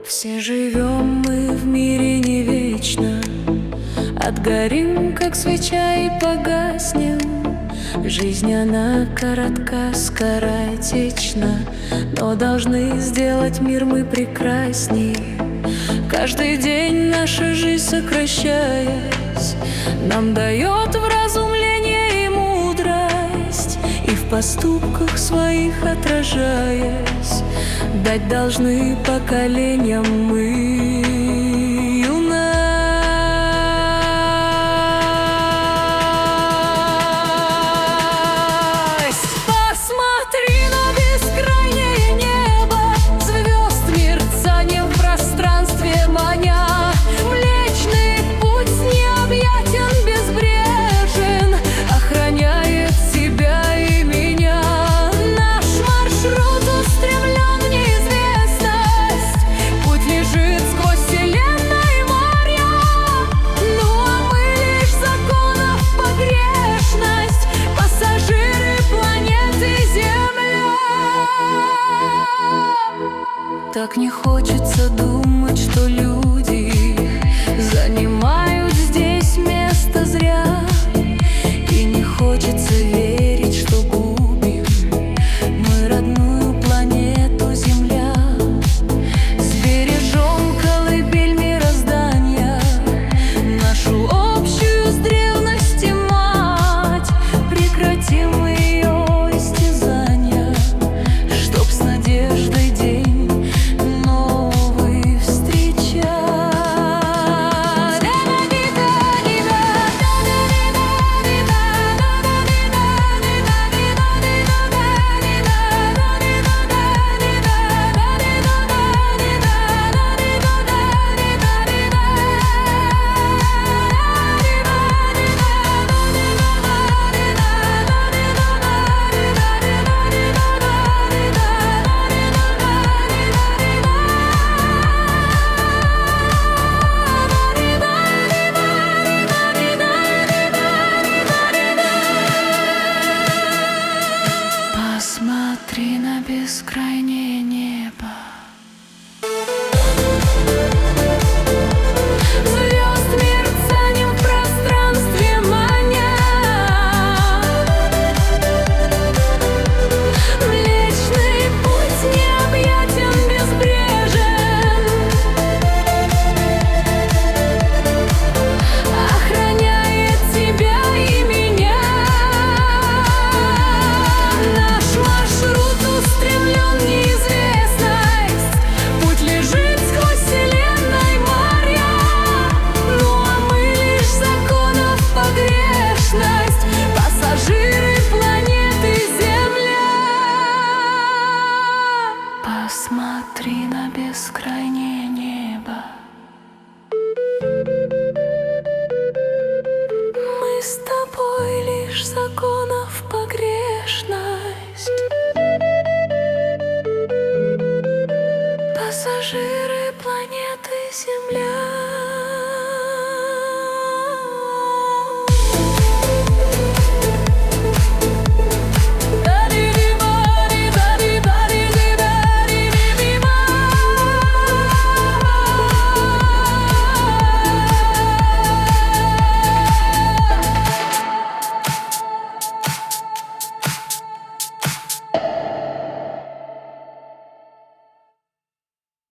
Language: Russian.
Все живем мы в мире не вечно, отгорим, как свеча, и погаснем. Жизнь, она коротка, скоротечна, но должны сделать мир мы прекрасней. Каждый день наша жизнь, сокращаясь, нам дает вразумление и мудрость, и в поступках своих отражаясь, дать должны поколениям мы. Так не хочется думать, что люди занимают здесь место зря, и не хочется верить, что губим мы родную планету Земля. Сбережем колыбель мироздания, нашу общую с древности мать, прекратим ее истязания, чтоб с надеждой день Посмотри на бескрайнее небо. Звезд мерцанием в пространстве маня. Млечный путь необъятен, безбрежен, охраняет тебя и меня. Маршрут устремлен в неизвестность, путь лежит сквозь вселенной моря, ну а мы лишь законов погрешность, пассажиры планеты Земля. Посмотри на бескрайнее небо. Мы с тобой лишь законов погрешность, пассажиры планеты Земля.